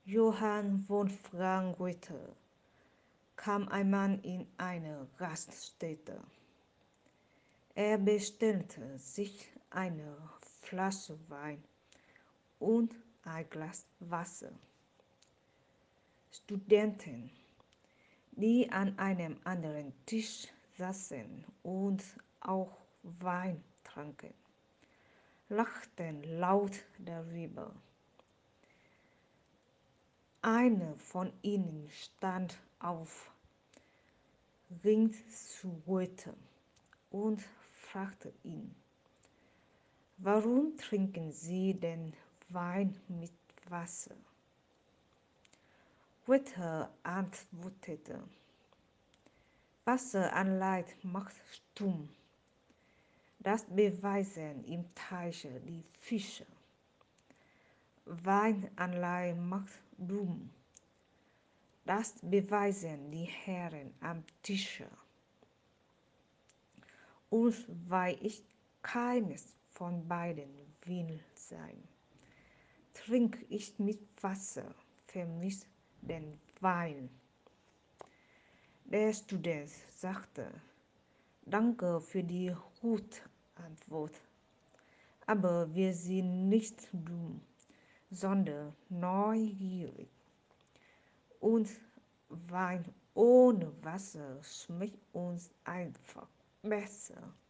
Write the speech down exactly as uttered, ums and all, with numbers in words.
Johann Wolfgang Goethe kam einmal in eine Gaststätte. Er bestellte sich eine Flasche Wein und ein Glas Wasser. Studenten, die an einem anderen Tisch saßen und auch Wein tranken, lachten laut darüber. Einer von ihnen stand auf, ging zu Goethe und fragte ihn: Warum trinken Sie denn Wein mit Wasser? Goethe antwortete: Wasseranleiht macht stumm. Das beweisen im Teich die Fische. Weinanleihe macht dumm. Das beweisen die Herren am Tische. Und weil ich keines von beiden will sein, trink ich mit Wasser, vermisst den Wein. Der Student sagte: Danke für die gute Antwort, aber wir sind nicht dumm, sondern neugierig. Und Wein ohne Wasser schmeckt uns einfach besser.